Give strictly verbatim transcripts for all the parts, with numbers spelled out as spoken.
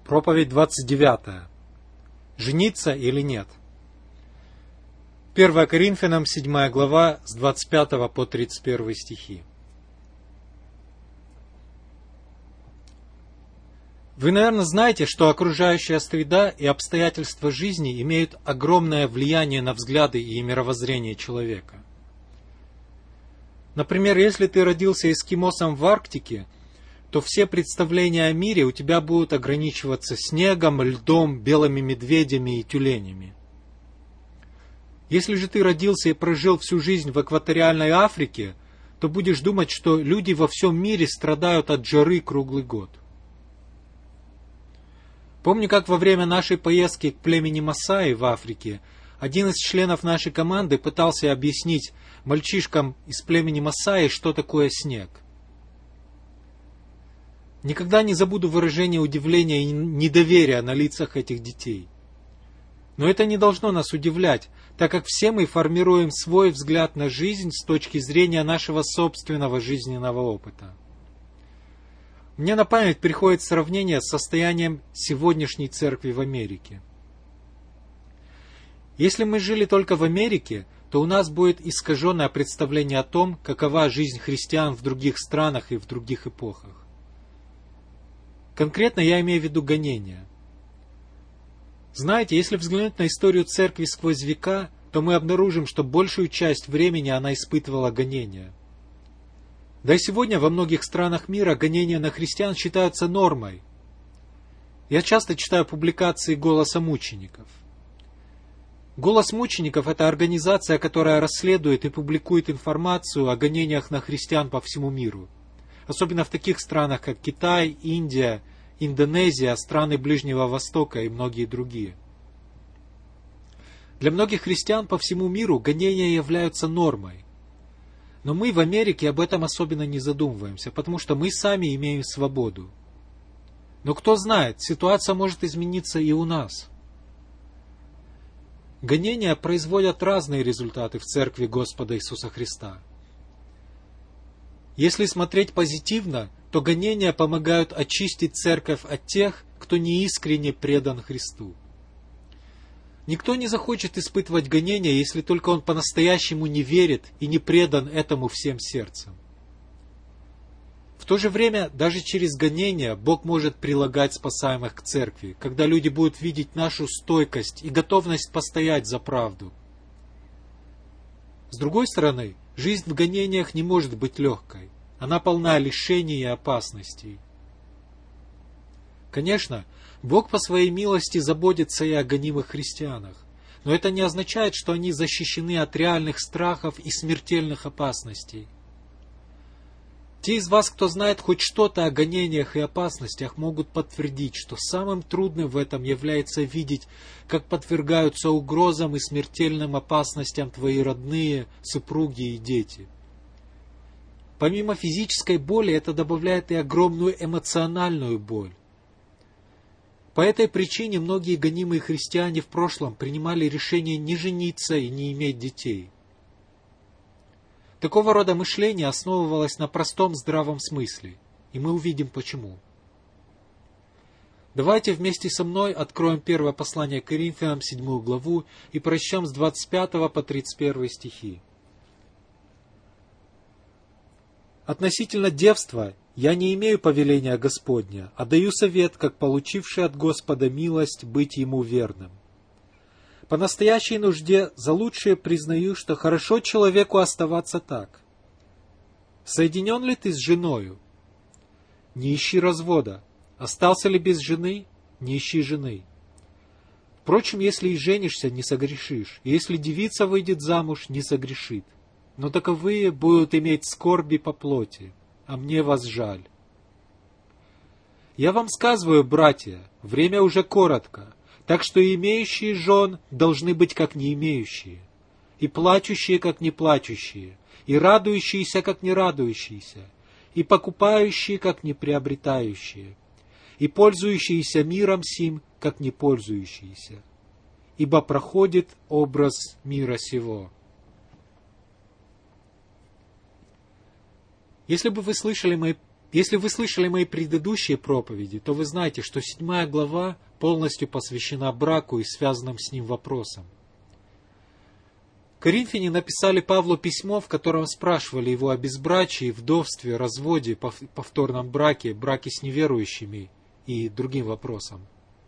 Проповедь двадцать девятая. Жениться или нет? первое Коринфянам, седьмая глава, с двадцать пятого по тридцать первый стихи. Вы, наверное, знаете, что окружающая среда и обстоятельства жизни имеют огромное влияние на взгляды и мировоззрение человека. Например, если ты родился эскимосом в Арктике, то все представления о мире у тебя будут ограничиваться снегом, льдом, белыми медведями и тюленями. Если же ты родился и прожил всю жизнь в экваториальной Африке, то будешь думать, что люди во всем мире страдают от жары круглый год. Помню, как во время нашей поездки к племени Масаи в Африке один из членов нашей команды пытался объяснить мальчишкам из племени Масаи, что такое снег. Никогда не забуду выражение удивления и недоверия на лицах этих детей. Но это не должно нас удивлять, так как все мы формируем свой взгляд на жизнь с точки зрения нашего собственного жизненного опыта. Мне на память приходит сравнение с состоянием сегодняшней церкви в Америке. Если мы жили только в Америке, то у нас будет искаженное представление о том, какова жизнь христиан в других странах и в других эпохах. Конкретно я имею в виду гонения. Знаете, если взглянуть на историю церкви сквозь века, то мы обнаружим, что большую часть времени она испытывала гонения. Да и сегодня во многих странах мира гонения на христиан считаются нормой. Я часто читаю публикации «Голоса мучеников». «Голос мучеников» — это организация, которая расследует и публикует информацию о гонениях на христиан по всему миру. Особенно в таких странах, как Китай, Индия, Индонезия, страны Ближнего Востока и многие другие. Для многих христиан по всему миру гонения являются нормой. Но мы в Америке об этом особенно не задумываемся, потому что мы сами имеем свободу. Но кто знает, ситуация может измениться и у нас. Гонения производят разные результаты в церкви Господа Иисуса Христа. Если смотреть позитивно, то гонения помогают очистить церковь от тех, кто неискренне предан Христу. Никто не захочет испытывать гонения, если только он по-настоящему не верит и не предан этому всем сердцем. В то же время, даже через гонения Бог может прилагать спасаемых к церкви, когда люди будут видеть нашу стойкость и готовность постоять за правду. С другой стороны, жизнь в гонениях не может быть легкой. Она полна лишений и опасностей. Конечно, Бог по своей милости заботится и о гонимых христианах, но это не означает, что они защищены от реальных страхов и смертельных опасностей. Те из вас, кто знает хоть что-то о гонениях и опасностях, могут подтвердить, что самым трудным в этом является видеть, как подвергаются угрозам и смертельным опасностям твои родные, супруги и дети. Помимо физической боли, это добавляет и огромную эмоциональную боль. По этой причине многие гонимые христиане в прошлом принимали решение не жениться и не иметь детей. Такого рода мышление основывалось на простом здравом смысле, и мы увидим почему. Давайте вместе со мной откроем первое послание к Коринфянам, седьмую главу, и прочтем с двадцать пятого по тридцать первый стихи. Относительно девства я не имею повеления Господня, а даю совет, как получивший от Господа милость быть Ему верным. По настоящей нужде за лучшее признаю, что хорошо человеку оставаться так. Соединен ли ты с женою? Не ищи развода. Остался ли без жены? Не ищи жены. Впрочем, если и женишься, не согрешишь, и если девица выйдет замуж, не согрешит. Но таковые будут иметь скорби по плоти, а мне вас жаль. Я вам сказываю, братья, время уже коротко, так что и имеющие жен должны быть как не имеющие, и плачущие как не плачущие, и радующиеся как не радующиеся, и покупающие как не приобретающие, и пользующиеся миром сим как не пользующиеся, ибо проходит образ мира сего. Если бы вы слышали мои Если вы слышали мои предыдущие проповеди, то вы знаете, что седьмая глава полностью посвящена браку и связанным с ним вопросам. Коринфяне написали Павлу письмо, в котором спрашивали его о безбрачии, вдовстве, разводе, повторном браке, браке с неверующими и другим вопросам.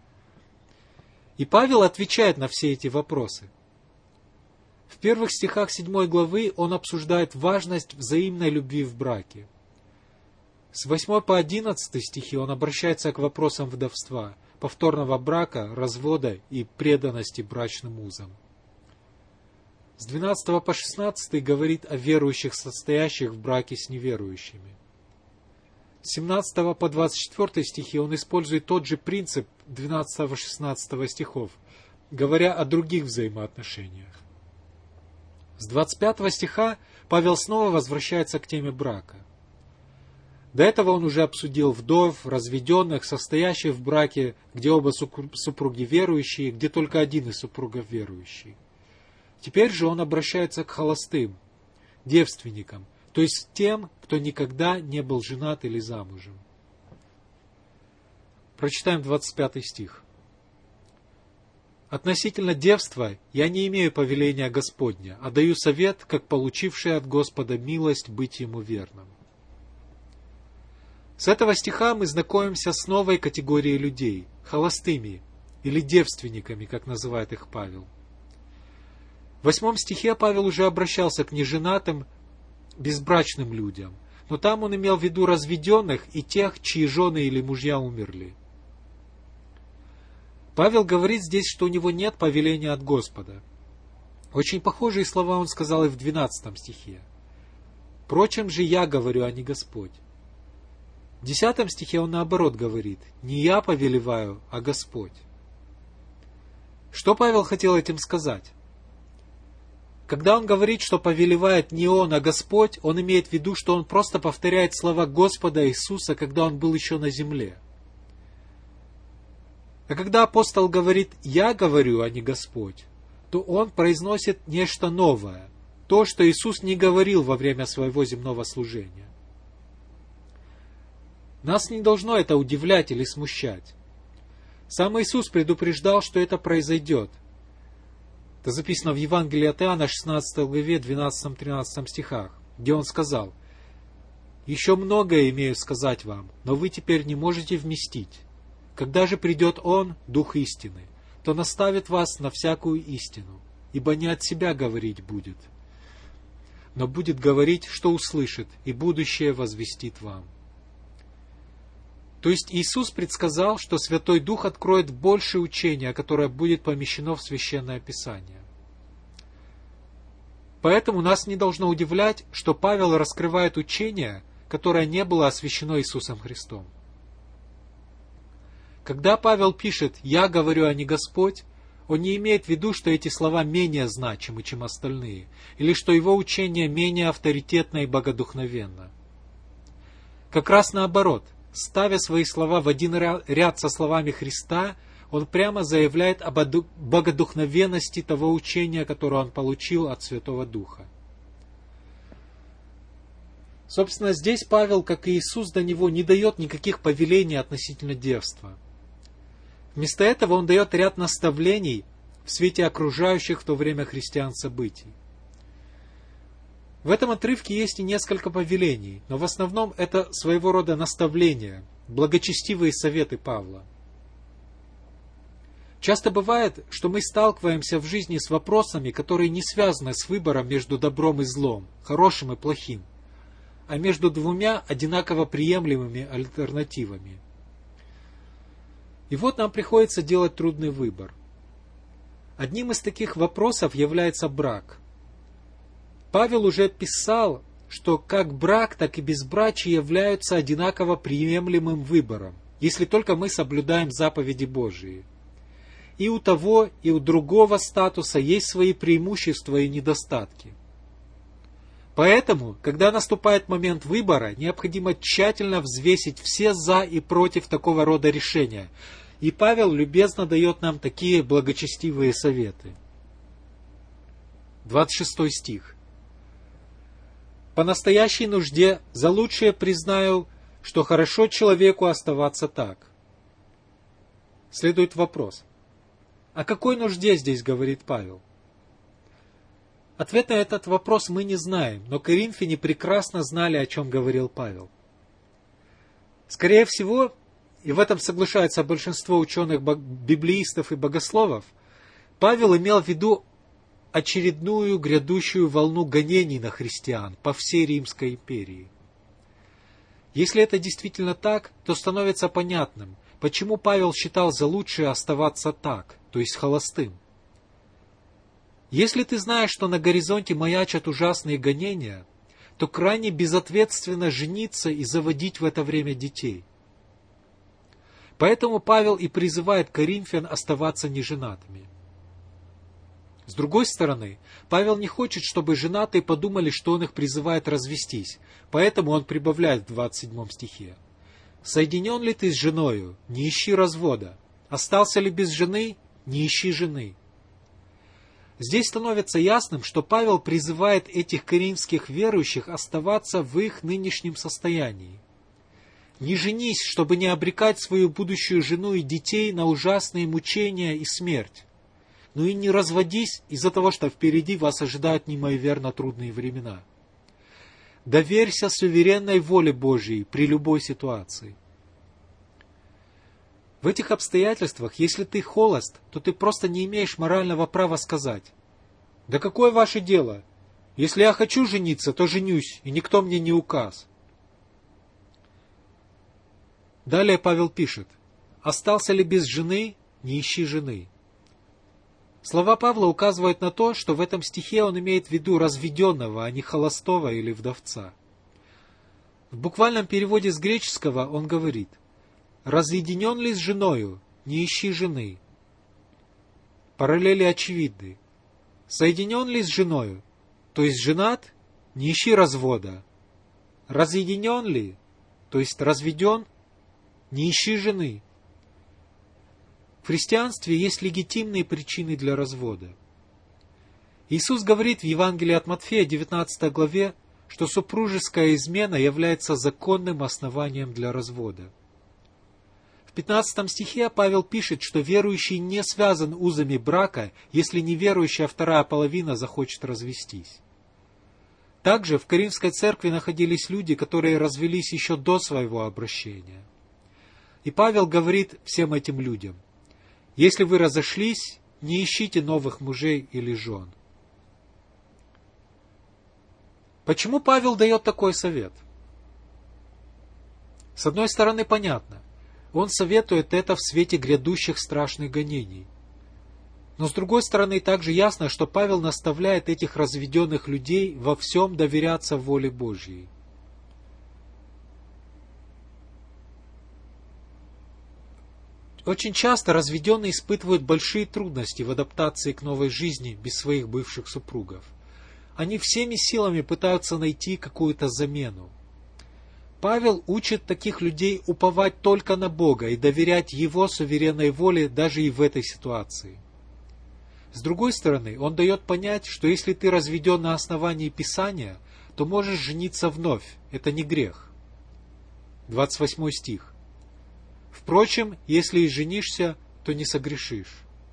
И Павел отвечает на все эти вопросы. В первых стихах седьмой главы он обсуждает важность взаимной любви в браке. С восьмой по одиннадцатый стихи он обращается к вопросам вдовства, повторного брака, развода и преданности брачным узам. С двенадцатого по шестнадцатый говорит о верующих, состоящих в браке с неверующими. С семнадцатого по двадцать четвёртый стихи он использует тот же принцип двенадцатого-шестнадцатого стихов, говоря о других взаимоотношениях. С двадцать пятого стиха Павел снова возвращается к теме брака. До этого он уже обсудил вдов, разведенных, состоящих в браке, где оба супруги верующие, где только один из супругов верующий. Теперь же он обращается к холостым, девственникам, то есть тем, кто никогда не был женат или замужем. Прочитаем двадцать пятый стих. «Относительно девства я не имею повеления Господня, а даю совет, как получивший от Господа милость быть ему верным». С этого стиха мы знакомимся с новой категорией людей, холостыми или девственниками, как называет их Павел. В восьмом стихе Павел уже обращался к неженатым, безбрачным людям, но там он имел в виду разведенных и тех, чьи жены или мужья умерли. Павел говорит здесь, что у него нет повеления от Господа. Очень похожие слова он сказал и в двенадцатом стихе. «Впрочем же я говорю, а не Господь». В десятом стихе он наоборот говорит: «Не я повелеваю, а Господь». Что Павел хотел этим сказать? Когда он говорит, что повелевает не он, а Господь, он имеет в виду, что он просто повторяет слова Господа Иисуса, когда он был еще на земле. А когда апостол говорит «я говорю, а не Господь», то он произносит нечто новое, то, что Иисус не говорил во время своего земного служения. Нас не должно это удивлять или смущать. Сам Иисус предупреждал, что это произойдет. Это записано в Евангелии от Иоанна, шестнадцатой главе, двенадцатом-тринадцатом стихах, где он сказал: «Еще многое имею сказать вам, но вы теперь не можете вместить. Когда же придет Он, Дух истины, то наставит вас на всякую истину, ибо не от себя говорить будет, но будет говорить, что услышит, и будущее возвестит вам». То есть Иисус предсказал, что Святой Дух откроет большее учение, которое будет помещено в Священное Писание. Поэтому нас не должно удивлять, что Павел раскрывает учение, которое не было освящено Иисусом Христом. Когда Павел пишет «я говорю, а не Господь», он не имеет в виду, что эти слова менее значимы, чем остальные, или что его учение менее авторитетно и богодухновенно. Как раз наоборот, ставя свои слова в один ряд со словами Христа, он прямо заявляет об богодухновенности того учения, которое он получил от Святого Духа. Собственно, здесь Павел, как и Иисус до него, не дает никаких повелений относительно девства. Вместо этого он дает ряд наставлений в свете окружающих в то время христиан событий. В этом отрывке есть и несколько повелений, но в основном это своего рода наставления, благочестивые советы Павла. Часто бывает, что мы сталкиваемся в жизни с вопросами, которые не связаны с выбором между добром и злом, хорошим и плохим, а между двумя одинаково приемлемыми альтернативами. И вот нам приходится делать трудный выбор. Одним из таких вопросов является брак. Павел уже писал, что как брак, так и безбрачие являются одинаково приемлемым выбором, если только мы соблюдаем заповеди Божии. И у того, и у другого статуса есть свои преимущества и недостатки. Поэтому, когда наступает момент выбора, необходимо тщательно взвесить все «за» и «против» такого рода решения. И Павел любезно дает нам такие благочестивые советы. двадцать шестой стих. «По настоящей нужде за лучшее признаю, что хорошо человеку оставаться так. Следует вопрос. О какой нужде здесь говорит Павел? Ответ на этот вопрос мы не знаем, но коринфяне прекрасно знали, о чем говорил Павел. Скорее всего, и в этом соглашается большинство ученых, библеистов и богословов, Павел имел в виду очередную грядущую волну гонений на христиан по всей Римской империи. Если это действительно так, то становится понятным, почему Павел считал за лучшее оставаться так, то есть холостым. Если ты знаешь, что на горизонте маячат ужасные гонения, то крайне безответственно жениться и заводить в это время детей. Поэтому Павел и призывает коринфян оставаться неженатыми. С другой стороны, Павел не хочет, чтобы женатые подумали, что он их призывает развестись, поэтому он прибавляет в двадцать седьмом стихе. «Соединен ли ты с женою? Не ищи развода. Остался ли без жены? Не ищи жены». Здесь становится ясным, что Павел призывает этих коринфских верующих оставаться в их нынешнем состоянии. Не женись, чтобы не обрекать свою будущую жену и детей на ужасные мучения и смерть. Ну и не разводись из-за того, что впереди вас ожидают неимоверно трудные времена. Доверься суверенной воле Божьей при любой ситуации. В этих обстоятельствах, если ты холост, то ты просто не имеешь морального права сказать: «Да какое ваше дело? Если я хочу жениться, то женюсь, и никто мне не указ». Далее Павел пишет: «Остался ли без жены, не ищи жены». Слова Павла указывают на то, что в этом стихе он имеет в виду разведенного, а не холостого или вдовца. В буквальном переводе с греческого он говорит: «Разъединен ли с женою, не ищи жены». Параллели очевидны. Соединен ли с женою, то есть женат, не ищи развода. Разъединен ли, то есть разведен, не ищи жены. В христианстве есть легитимные причины для развода. Иисус говорит в Евангелии от Матфея, девятнадцатой главе, что супружеская измена является законным основанием для развода. В пятнадцатом стихе Павел пишет, что верующий не связан узами брака, если неверующая вторая половина захочет развестись. Также в Коринфской церкви находились люди, которые развелись еще до своего обращения. И Павел говорит всем этим людям: если вы разошлись, не ищите новых мужей или жен. Почему Павел дает такой совет? С одной стороны, понятно. Он советует это в свете грядущих страшных гонений. Но с другой стороны, также ясно, что Павел наставляет этих разведенных людей во всем доверяться воле Божьей. Очень часто разведенные испытывают большие трудности в адаптации к новой жизни без своих бывших супругов. Они всеми силами пытаются найти какую-то замену. Павел учит таких людей уповать только на Бога и доверять Его суверенной воле даже и в этой ситуации. С другой стороны, он дает понять, что если ты разведен на основании Писания, то можешь жениться вновь. Это не грех. двадцать восьмой стих. Впрочем, если и женишься, то не согрешишь.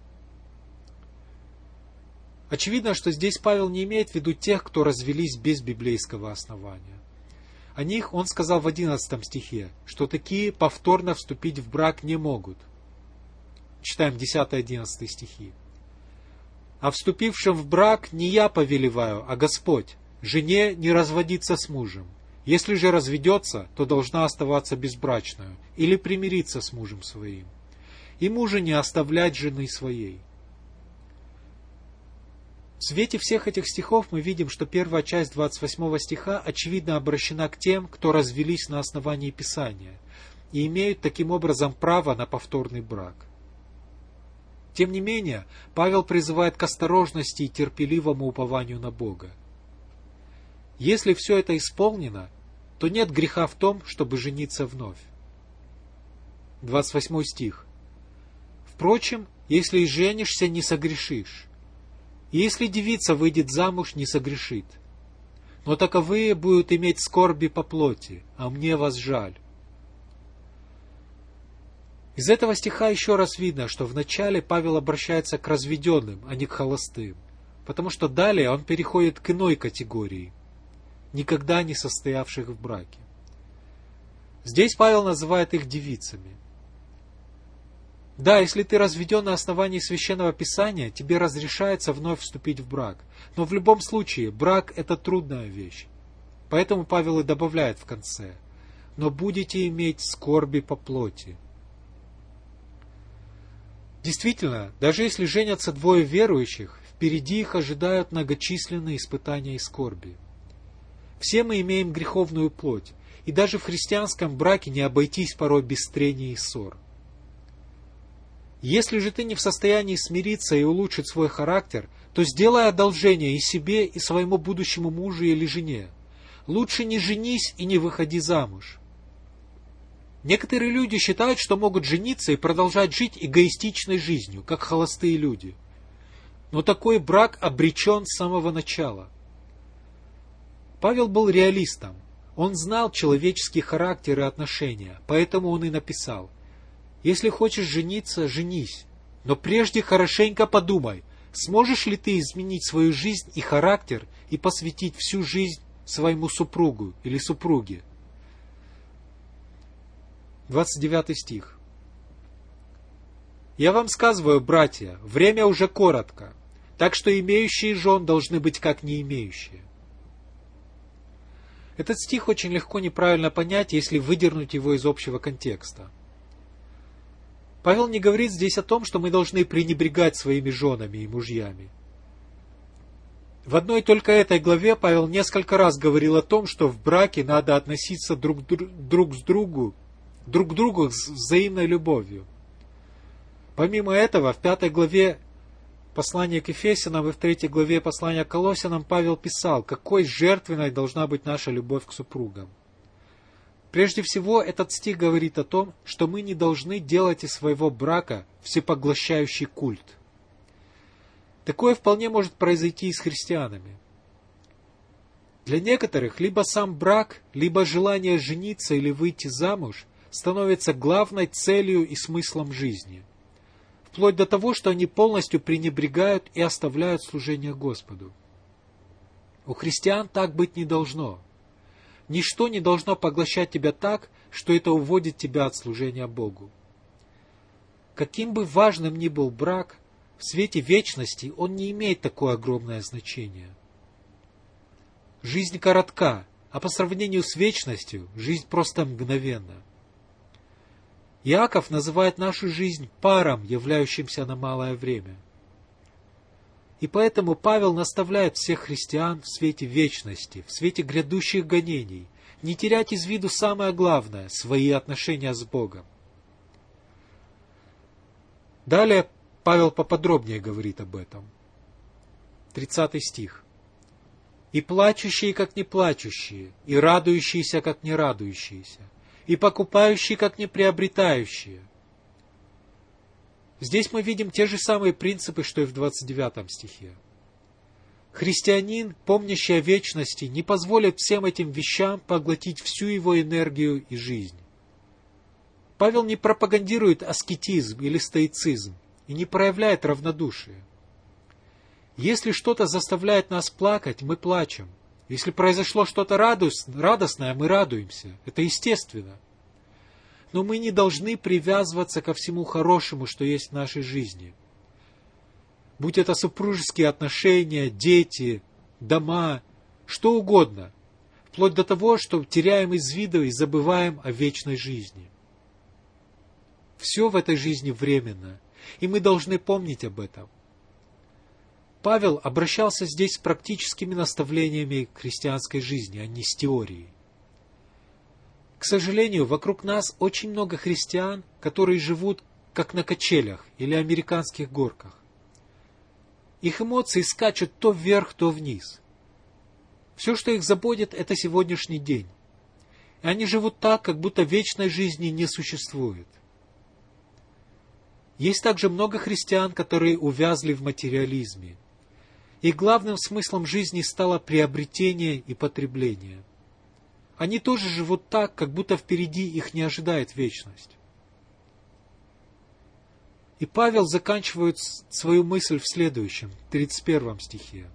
Очевидно, что здесь Павел не имеет в виду тех, кто развелись без библейского основания. О них он сказал в одиннадцатом стихе, что такие повторно вступить в брак не могут. Читаем десятый-одиннадцатый стихи. «А вступившим в брак не я повелеваю, а Господь, жене не разводиться с мужем. Если же разведется, то должна оставаться безбрачную или примириться с мужем своим. И мужа не оставлять жены своей». В свете всех этих стихов мы видим, что первая часть двадцать восьмого стиха очевидно обращена к тем, кто развелись на основании Писания и имеют таким образом право на повторный брак. Тем не менее, Павел призывает к осторожности и терпеливому упованию на Бога. Если все это исполнено, то нет греха в том, чтобы жениться вновь. двадцать восьмой стих. «Впрочем, если и женишься, не согрешишь. И если девица выйдет замуж, не согрешит. Но таковые будут иметь скорби по плоти, а мне вас жаль. Из этого стиха еще раз видно, что вначале Павел обращается к разведенным, а не к холостым, потому что далее он переходит к иной категории, никогда не состоявших в браке. Здесь Павел называет их девицами. Да, если ты разведен на основании Священного Писания, тебе разрешается вновь вступить в брак. Но в любом случае, брак – это трудная вещь. Поэтому Павел и добавляет в конце: «Но будете иметь скорби по плоти». Действительно, даже если женятся двое верующих, впереди их ожидают многочисленные испытания и скорби. Все мы имеем греховную плоть, и даже в христианском браке не обойтись порой без трений и ссор. Если же ты не в состоянии смириться и улучшить свой характер, то сделай одолжение и себе, и своему будущему мужу или жене. Лучше не женись и не выходи замуж. Некоторые люди считают, что могут жениться и продолжать жить эгоистичной жизнью, как холостые люди. Но такой брак обречен с самого начала. Павел был реалистом. Он знал человеческий характер и отношения, поэтому он и написал: «Если хочешь жениться, женись, но прежде хорошенько подумай, сможешь ли ты изменить свою жизнь и характер и посвятить всю жизнь своему супругу или супруге». двадцать девятый стих. «Я вам сказываю, братья, время уже коротко, так что имеющие жен должны быть как не имеющие». Этот стих очень легко неправильно понять, если выдернуть его из общего контекста. Павел не говорит здесь о том, что мы должны пренебрегать своими женами и мужьями. В одной только этой главе Павел несколько раз говорил о том, что в браке надо относиться друг, друг с другу, друг к другу с взаимной любовью. Помимо этого, в пятой главе послания к Ефесянам и в третьей главе послания к Колоссянам Павел писал, какой жертвенной должна быть наша любовь к супругам. Прежде всего, этот стих говорит о том, что мы не должны делать из своего брака всепоглощающий культ. Такое вполне может произойти и с христианами. Для некоторых либо сам брак, либо желание жениться или выйти замуж становится главной целью и смыслом жизни, вплоть до того, что они полностью пренебрегают и оставляют служение Господу. У христиан так быть не должно. Ничто не должно поглощать тебя так, что это уводит тебя от служения Богу. Каким бы важным ни был брак, в свете вечности он не имеет такое огромное значение. Жизнь коротка, а по сравнению с вечностью жизнь просто мгновенна. Иаков называет нашу жизнь паром, являющимся на малое время. И поэтому Павел наставляет всех христиан в свете вечности, в свете грядущих гонений, не терять из виду самое главное – свои отношения с Богом. Далее Павел поподробнее говорит об этом. тридцатый стих. «И плачущие, как не плачущие, и радующиеся, как не радующиеся, и покупающие, как не приобретающие». Здесь мы видим те же самые принципы, что и в двадцать девятом стихе. Христианин, помнящий о вечности, не позволит всем этим вещам поглотить всю его энергию и жизнь. Павел не пропагандирует аскетизм или стоицизм и не проявляет равнодушие. Если что-то заставляет нас плакать, мы плачем. Если произошло что-то радостное, мы радуемся. Это естественно. Но мы не должны привязываться ко всему хорошему, что есть в нашей жизни. Будь это супружеские отношения, дети, дома, что угодно, вплоть до того, что теряем из вида и забываем о вечной жизни. Все в этой жизни временно, и мы должны помнить об этом. Павел обращался здесь с практическими наставлениями к христианской жизни, а не с теорией. К сожалению, вокруг нас очень много христиан, которые живут как на качелях или американских горках. Их эмоции скачут то вверх, то вниз. Все, что их заботит, это сегодняшний день. И они живут так, как будто вечной жизни не существует. Есть также много христиан, которые увязли в материализме. И главным смыслом жизни стало приобретение и потребление. Они тоже живут так, как будто впереди их не ожидает вечность. И Павел заканчивает свою мысль в следующем, тридцать первом стихе.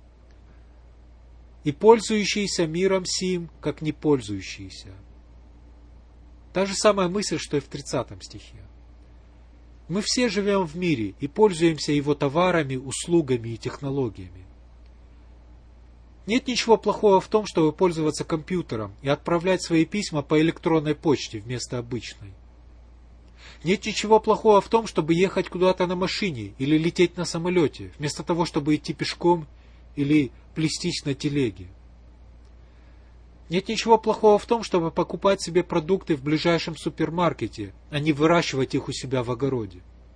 «И пользующиеся миром сим, как не пользующиеся». Та же самая мысль, что и в тридцатом стихе. Мы все живем в мире и пользуемся его товарами, услугами и технологиями. Нет ничего плохого в том, чтобы пользоваться компьютером и отправлять свои письма по электронной почте вместо обычной. Нет ничего плохого в том, чтобы ехать куда-то на машине или лететь на самолете, вместо того, чтобы идти пешком или плестись на телеге. Нет ничего плохого в том, чтобы покупать себе продукты в ближайшем супермаркете, а не выращивать их у себя в огороде.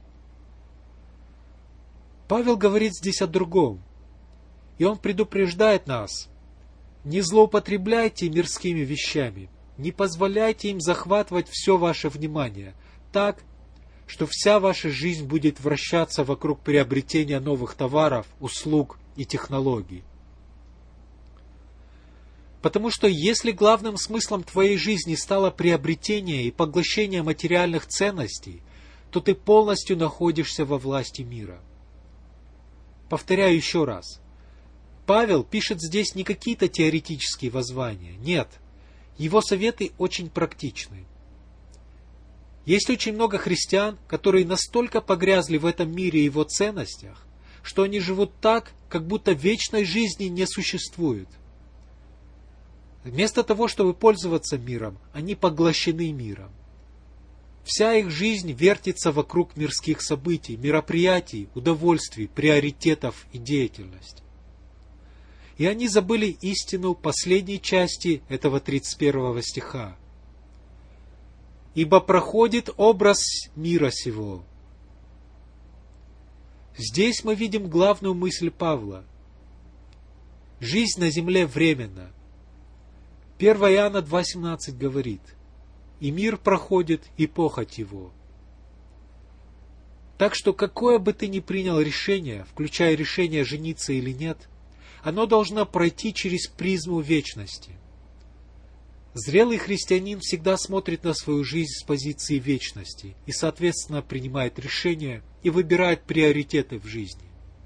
Павел говорит здесь о другом. И он предупреждает нас: не злоупотребляйте мирскими вещами, не позволяйте им захватывать все ваше внимание, так, что вся ваша жизнь будет вращаться вокруг приобретения новых товаров, услуг и технологий. Потому что если главным смыслом твоей жизни стало приобретение и поглощение материальных ценностей, то ты полностью находишься во власти мира. Повторяю еще раз. Павел пишет здесь не какие-то теоретические воззвания. Нет, его советы очень практичны. Есть очень много христиан, которые настолько погрязли в этом мире и его ценностях, что они живут так, как будто вечной жизни не существует. Вместо того, чтобы пользоваться миром, они поглощены миром. Вся их жизнь вертится вокруг мирских событий, мероприятий, удовольствий, приоритетов и деятельности. И они забыли истину последней части этого тридцать первого стиха. «Ибо проходит образ мира сего». Здесь мы видим главную мысль Павла. Жизнь на земле временна. первое Иоанна два семнадцать говорит: «И мир проходит, и похоть его». Так что какое бы ты ни принял решение, включая решение жениться или нет, оно должно пройти через призму вечности. Зрелый христианин всегда смотрит на свою жизнь с позиции вечности и, соответственно, принимает решения и выбирает приоритеты в жизни.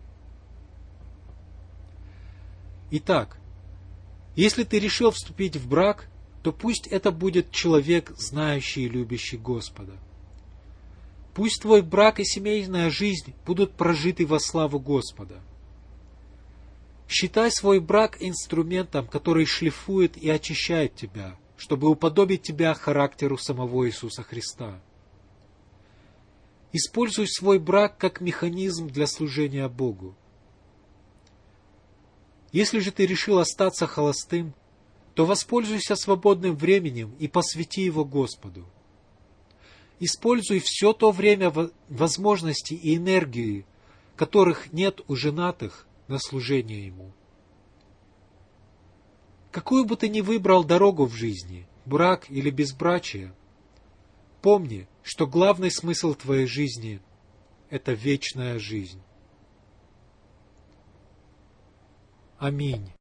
Итак, если ты решил вступить в брак, то пусть это будет человек, знающий и любящий Господа. Пусть твой брак и семейная жизнь будут прожиты во славу Господа. Считай свой брак инструментом, который шлифует и очищает тебя, чтобы уподобить тебя характеру самого Иисуса Христа. Используй свой брак как механизм для служения Богу. Если же ты решил остаться холостым, то воспользуйся свободным временем и посвяти его Господу. Используй все то время возможностей и энергии, которых нет у женатых, на служение Ему. Какую бы ты ни выбрал дорогу в жизни, брак или безбрачие, помни, что главный смысл твоей жизни – это вечная жизнь. Аминь.